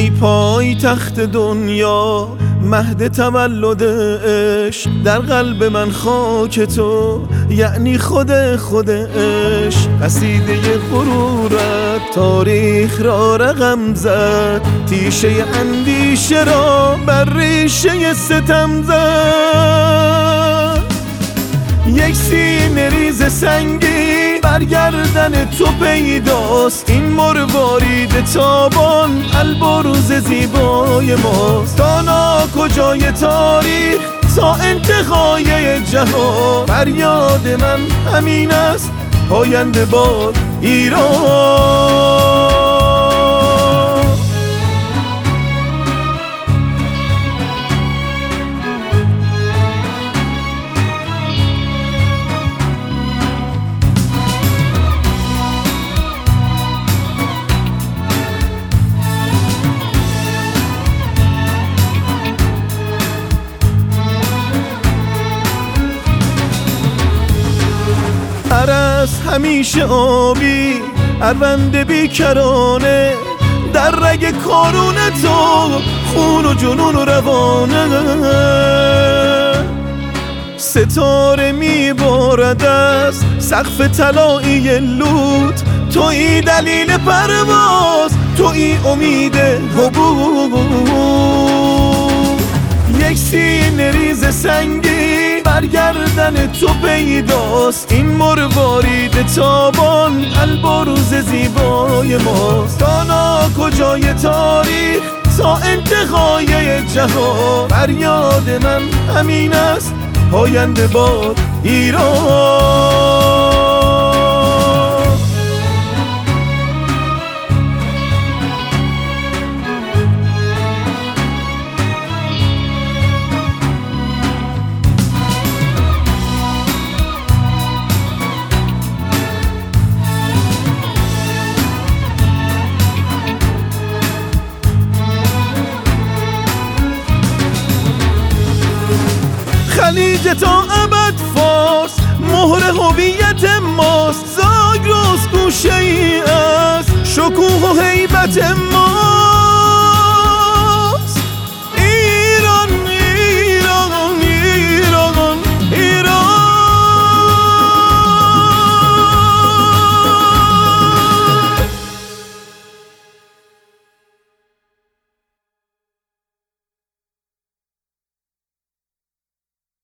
ای پای تخت دنیا مهد تولد عشق، در قلب من خاک تو یعنی خود عشق. قصیده غرورت تاریخ را رقم زد، تیشه اندیشه را بر ریشه ستم زد. یک سینه ریز سنگی برگردن تو پیداست، این مروارید تابان البروز زیبای ماست. تا کجای تاریخ تا انتهای جهان، فریاد من همین است پاینده باد ایران. عرض همیشه آبی، اروند بیکرانه، در رگ کارون تو خون و جنون و روانه. ستاره میبارد از سقف طلایی لوت، تویی دلیل پرواز، تویی امید حبوب. یک سینه ریز سنگی برگردن تو پیداست، این مروارید تابان البروز زیبای ماست. تا کجای تاریخ تا انتهای جهان، فریاد من همین است پاینده باد ایران. خلیج تا ابد فارس مهر هویت ماست، زاگرس گوشه ای از شکوه و هیبت